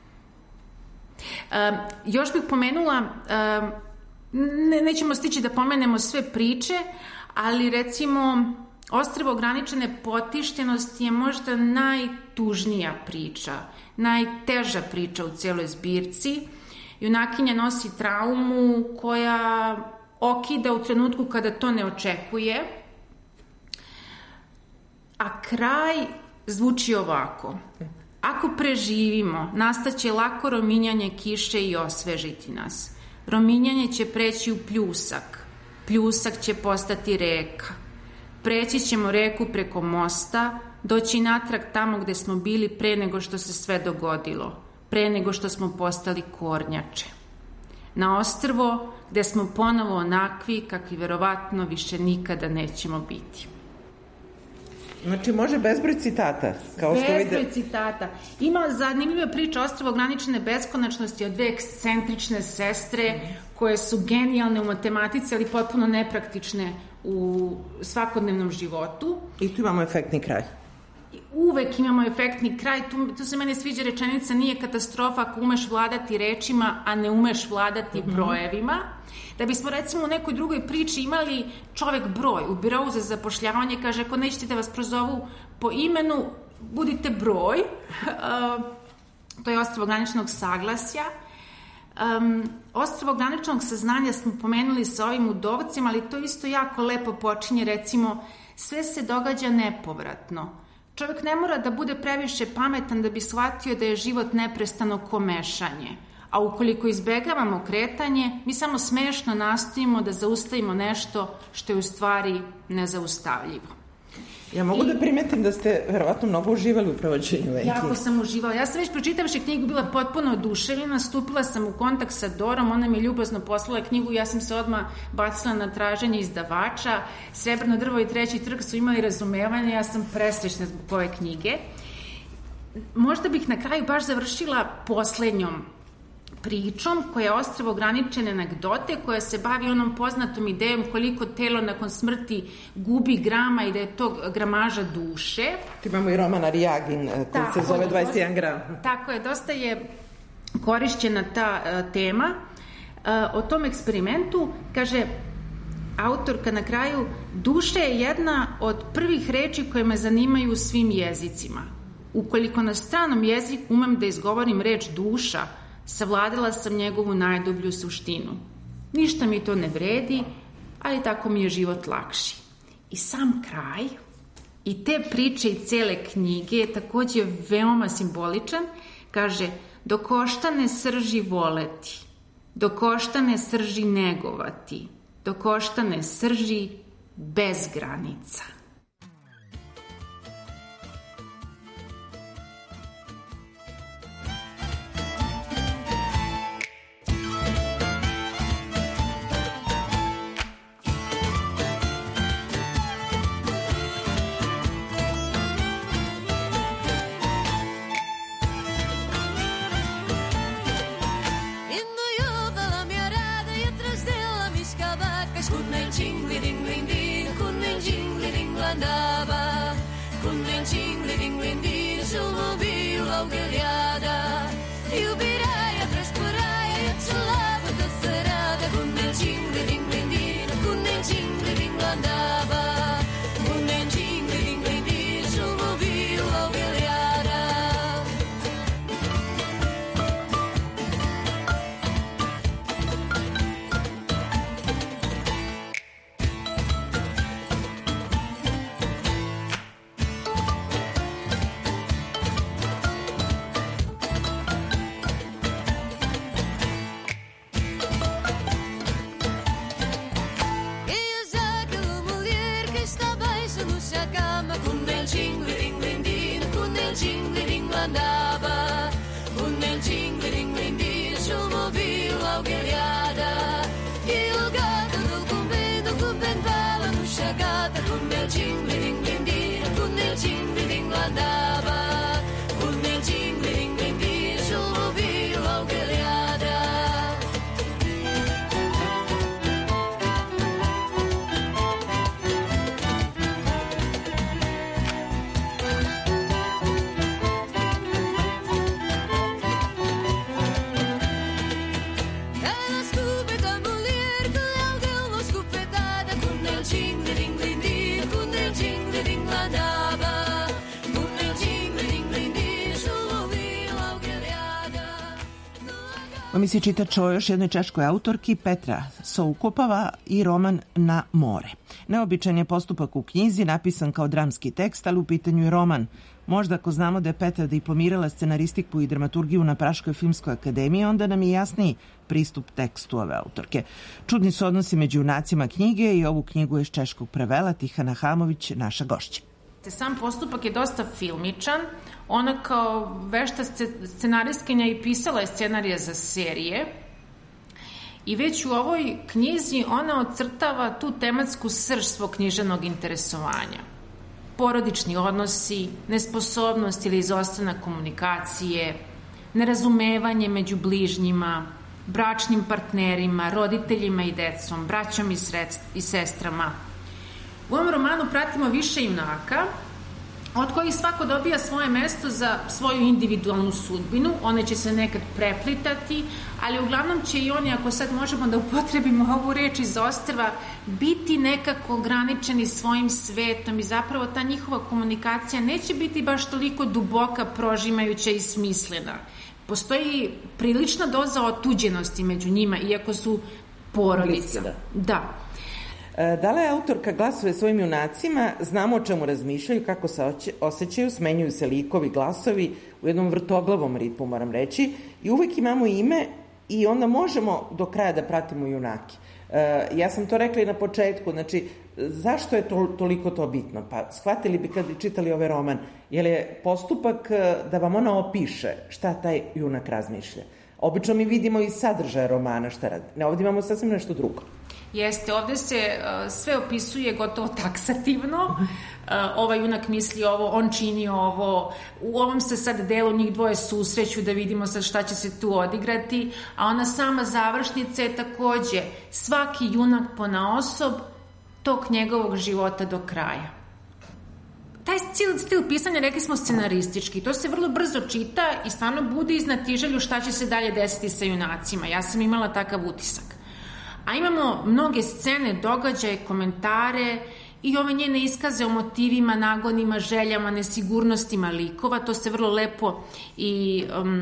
Još bih pomenula, nećemo stići da pomenemo sve priče, ali recimo Ostrvo ograničene potištenosti je možda najtužnija priča, najteža priča u cijeloj zbirci. Junakinja nosi traumu koja okida u trenutku kada to ne očekuje, a kraj zvuči ovako. Ako preživimo, nastaće lako rominjanje kiše i osvežiti nas. Rominjanje će preći u pljusak. Pljusak će postati reka. Preći ćemo reku preko mosta, doći natrag tamo gde smo bili pre nego što se sve dogodilo, pre nego što smo postali kornjače. Na ostrvo gde smo ponovo onakvi kakvi verovatno više nikada nećemo biti. Znači može bezbroj citata. Kao što bezbroj citata. Ima zanimljiva priča Ostrvo ograničene beskonačnosti od dve ekscentrične sestre koje su genijalne u matematici, ali potpuno nepraktične u svakodnevnom životu. I tu imamo efektni kraj. Uvek imamo efektni kraj. Tu se mene sviđa rečenica: nije katastrofa ako umeš vladati rečima, a ne umeš vladati brojevima. Da bismo recimo u nekoj drugoj priči imali čovek broj u birou za zapošljavanje, kaže ako nećete da vas prozovu po imenu, budite broj. To je ostrvo graničnog saglasja. Ostrvo graničnog saznanja smo pomenuli sa ovim udovcima, ali to isto jako lepo počinje, recimo, sve se događa nepovratno. Čovjek ne mora da bude previše pametan da bi shvatio da je život neprestano komešanje. A ukoliko izbegavamo kretanje, mi samo smešno nastojimo da zaustavimo nešto što je u stvari nezaustavljivo. Ja mogu da primetim da ste verovatno mnogo uživali u provođenju ove knjige. Jako sam uživala. Ja sam već pročitavši knjigu bila potpuno oduševljena, stupila sam u kontakt sa Dorom, ona mi je ljubazno poslala knjigu, ja sam se odmah bacila na traženje izdavača. Srebrno drvo i Treći trg su imali razumevanje, ja sam presrećna zbog ove knjige. Možda bih na kraju baš završila poslednjom pričom koja je ostrvo ograničene anegdote, koja se bavi onom poznatom idejom koliko telo nakon smrti gubi grama i da je to gramaža duše. Imamo i roman Arijagin koji se zove 21 gram. Tako je, dosta je korišćena ta tema. O tom eksperimentu kaže autorka na kraju: duša je jedna od prvih reči koje me zanimaju u svim jezicima. Ukoliko na stranom jeziku umem da izgovorim reč duša, savladala sam njegovu najdublju suštinu. Ništa mi to ne vredi, ali tako mi je život lakši. I sam kraj i te priče i cele knjige je takođe veoma simboličan. Kaže: dok oštane srži voleti, dok oštane srži negovati, dok oštane srži bez granica. Mi se čitač o još jednoj češkoj autorki, Petra Soukopava, i roman Na more. Neobičan je postupak u knjizi, napisan kao dramski tekst, ali u pitanju je roman. Možda ako znamo da je Petra diplomirala scenaristiku i dramaturgiju na Praškoj filmskoj akademiji, onda nam je jasniji pristup tekstu ove autorke. Čudni su odnosi među junacima knjige i ovu knjigu je iz češkog prevela Tihana Hamović, naša gošća. Sam postupak je dosta filmičan. Ona kao vešta scenaristkinja i pisala je scenarije za serije. I već u ovoj knjizi ona ocrtava tu tematsku srž svog književnog interesovanja. porodični odnosi, nesposobnost ili izostanak komunikacije, nerazumevanje među bližnjima, bračnim partnerima, roditeljima i decom, braćom i sestrama. U ovom romanu pratimo više junaka, od kojih svako dobija svoje mesto za svoju individualnu sudbinu. One će se nekad preplitati, ali uglavnom će i oni, ako sad možemo da upotrebimo ovu reč iz ostrva, biti nekako ograničeni svojim svetom i zapravo ta njihova komunikacija neće biti baš toliko duboka, prožimajuća i smislena. Postoji prilična doza otuđenosti među njima, iako su porodica. Da. Dala je autorka glasove svojim junacima, znamo o čemu razmišljaju, kako se osjećaju, smenjuju se likovi, glasovi u jednom vrtoglavom ritmu, moram reći, i uvek imamo ime i onda možemo do kraja da pratimo junake. Ja sam to rekla i na početku, znači, zašto je toliko to bitno? Pa shvatili bi kad bi čitali ovaj roman, jer je postupak da vam ona opiše šta taj junak razmišlja. Obično mi vidimo iz sadržaja romana šta radi. Ne, ovdje imamo sasvim nešto drugo. Jeste, ovde se sve opisuje gotovo taksativno. Ovaj junak misli ovo, on čini ovo. U ovom se sad delu njih dvoje susreću da vidimo sad šta će se tu odigrati, a ona sama završnica je takođe svaki junak ponaosob tog njegovog života do kraja. Taj stil pisanja, rekli smo, scenaristički, to se vrlo brzo čita i stvarno budi i znatiželju šta će se dalje desiti sa junacima. Ja sam imala takav utisak. A imamo mnoge scene, događaje, komentare i ove njene iskaze o motivima, nagonima, željama, nesigurnostima likova. To se vrlo lepo i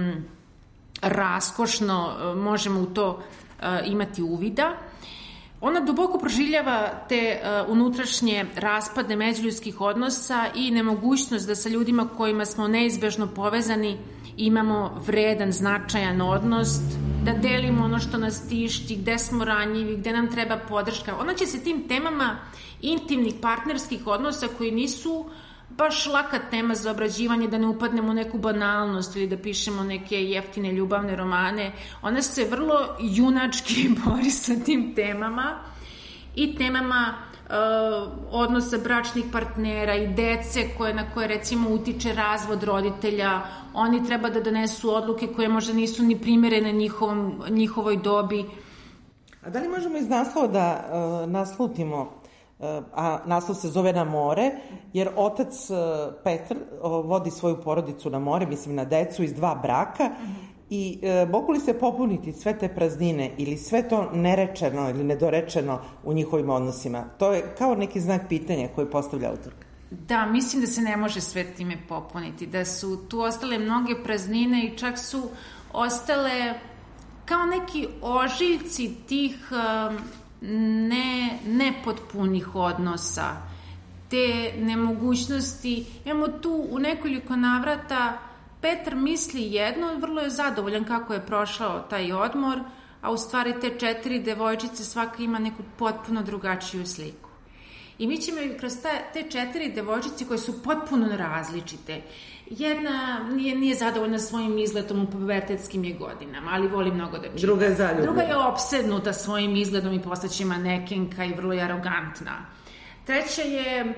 raskošno možemo u to imati uvida. Ona duboko proživljava te unutrašnje raspade međuljudskih odnosa i nemogućnost da sa ljudima kojima smo neizbežno povezani imamo vredan, značajan odnos, da delimo ono što nas tišti, gde smo ranjivi, gde nam treba podrška. Ona će se tim temama intimnih partnerskih odnosa koji nisu baš laka tema za obrađivanje, da ne upadnemo u neku banalnost ili da pišemo neke jeftine ljubavne romane. Ona se vrlo junački bori sa tim temama i temama odnosa bračnih partnera i dece na koje recimo utiče razvod roditelja. Oni treba da donesu odluke koje možda nisu ni primerene njihovoj dobi. A da li možemo iz naslova da naslutimo, a naslov se zove Na more, jer otac Petar vodi svoju porodicu na more, mislim na decu iz 2 braka, i mogu li se popuniti sve te praznine ili sve to nerečeno ili nedorečeno u njihovim odnosima? To je kao neki znak pitanja koji postavlja autorka. Da, mislim da se ne može sve time popuniti, da su tu ostale mnoge praznine i čak su ostale kao neki ožiljci tih nepotpunih odnosa, te nemogućnosti. Imamo tu u nekoliko navrata Petar misli jedno, vrlo je zadovoljan kako je prošao taj odmor, a u stvari te 4 devojčice svaka ima neku potpuno drugačiju sliku. I mi ćemo kroz te 4 devojčice koje su potpuno različite. Jedna nije zadovoljna svojim izgledom u pubertetskim je godinama, ali voli mnogo da čita. Druga je zaljubljena. Druga je opsednuta svojim izgledom i postaće manekenka i vrlo je arogantna. Treća je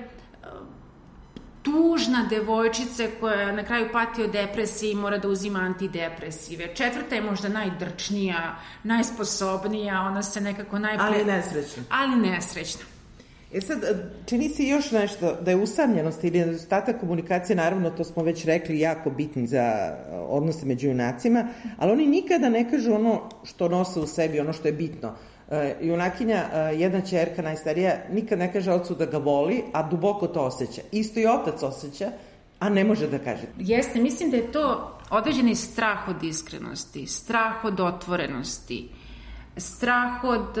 tužna devojčica koja na kraju pati od depresije i mora da uzima antidepresive. 4. je možda najdrčnija, najsposobnija, ona se nekako Ali nesrećna. Sad, čini se još nešto, da je usamljenost ili nedostatak komunikacije, naravno, to smo već rekli, jako bitni za odnose među junacima, ali oni nikada ne kažu ono što nose u sebi, ono što je bitno. Junakinja, jedna ćerka, najstarija, nikad ne kaže ocu da ga voli, a duboko to osjeća. Isto i otac osjeća, a ne može da kaže. Jeste, mislim da je to određeni strah od iskrenosti, strah od otvorenosti, strah od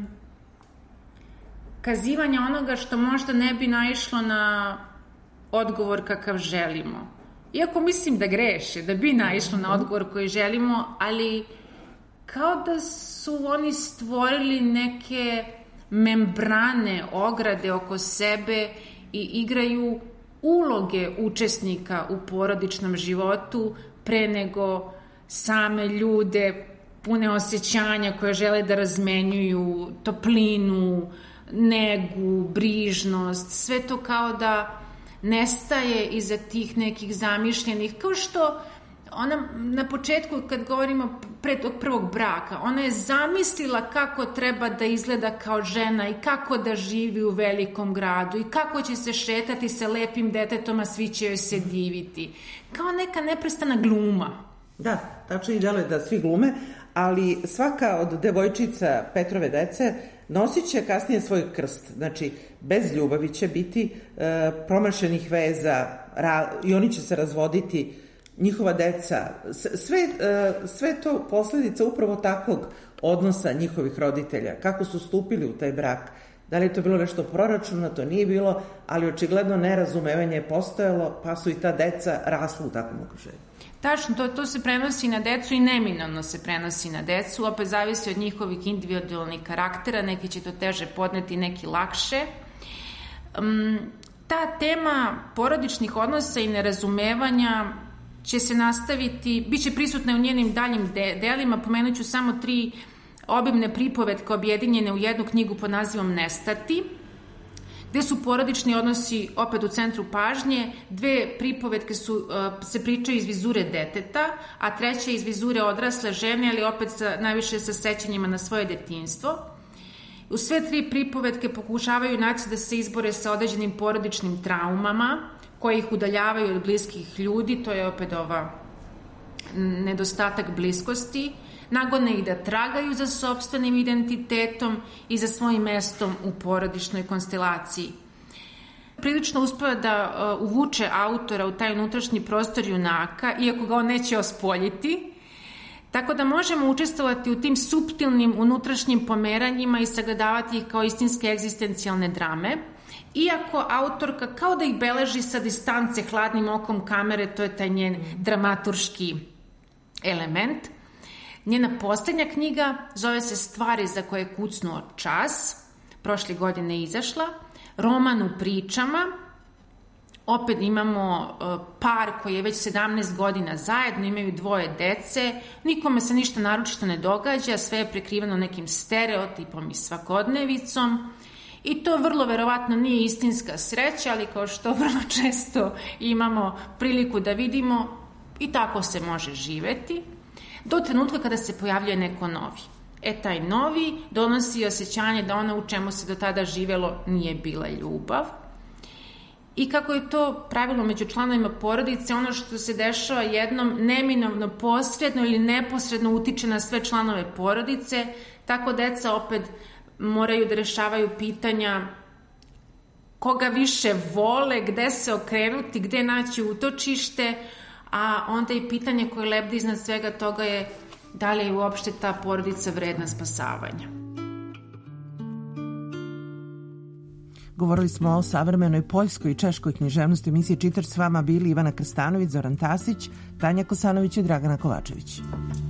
kazivanja onoga što možda ne bi naišlo na odgovor kakav želimo. Iako mislim da greše, da bi naišlo na odgovor koji želimo, ali kao da su oni stvorili neke membrane, ograde oko sebe i igraju uloge učesnika u porodičnom životu pre nego same ljude pune osjećanja koje žele da razmenjuju, toplinu, negu, brižnost, sve to kao da nestaje iza tih nekih zamišljenih, kao što ona na početku kad govorimo pre tog prvog braka, ona je zamislila kako treba da izgleda kao žena i kako da živi u velikom gradu i kako će se šetati sa lepim detetom, a svi će joj se diviti. Kao neka neprestana gluma. Da, tačno i deluje da svi glume, ali svaka od devojčica Petrove dece nosit će kasnije svoj krst. Znači, bez ljubavi će biti promašenih veza i oni će se razvoditi, njihova deca, sve to posledica upravo takvog odnosa njihovih roditelja, kako su stupili u taj brak. Da li je to bilo nešto proračuna, to nije bilo, ali očigledno nerazumevanje je postojalo, pa su i ta deca rasla u takvom okruženju. Tačno, to se prenosi na decu i neminovno se prenosi na decu, opet zavisi od njihovih individualnih karaktera, neki će to teže podneti, neki lakše. Ta tema porodičnih odnosa i nerazumevanja će se nastaviti, bit će prisutna u njenim daljim delima, pomenut ću samo 3 obimne pripovetke objedinjene u jednu knjigu pod nazivom Nestati, gde su porodični odnosi opet u centru pažnje, 2 pripovetke se pričaju iz vizure deteta, a 3. iz vizure odrasle žene, ali opet najviše sa sećanjima na svoje detinjstvo. U sve 3 pripovetke pokušavaju junaci da se izbore sa određenim porodičnim traumama, koji ih udaljavaju od bliskih ljudi, to je opet nedostatak bliskosti, nagone ih da tragaju za sopstvenim identitetom i za svojim mestom u porodičnoj konstelaciji. Prilično uspeva da uvuče autora u taj unutrašnji prostor junaka, iako ga on neće ospoljiti, tako da možemo učestvovati u tim suptilnim unutrašnjim pomeranjima i sagledavati ih kao istinske egzistencijalne drame, iako autorka kao da ih beleži sa distance hladnim okom kamere, to je taj njen dramaturški element. Njena poslednja knjiga zove se Stvari za koje je kucnuo čas, prošle godine izašla, roman u pričama. Opet imamo par koji je već 17 godina zajedno, imaju 2 dece, nikome se ništa naročito ne događa, sve je prekriveno nekim stereotipom i svakodnevicom. I to vrlo verovatno nije istinska sreća, ali kao što vrlo često imamo priliku da vidimo, i tako se može živeti, do trenutka kada se pojavljuje neko novi. Taj novi donosi osjećanje da ono u čemu se do tada živelo nije bila ljubav. I kako je to pravilo među članovima porodice, ono što se dešava jednom neminovno, posredno ili neposredno utiče na sve članove porodice, tako deca opet moraju da rešavaju pitanja koga više vole, gde se okrenuti, gde naći utočište, a onda i pitanje koje lebdi iznad svega toga je da li je uopšte ta porodica vredna spasavanja. Govorili smo o savremenoj poljskoj i češkoj književnosti. Emisije Čitač, s vama bili Ivana Krstanović, Zoran Tasić, Tanja Kosanović i Dragana Kovačević.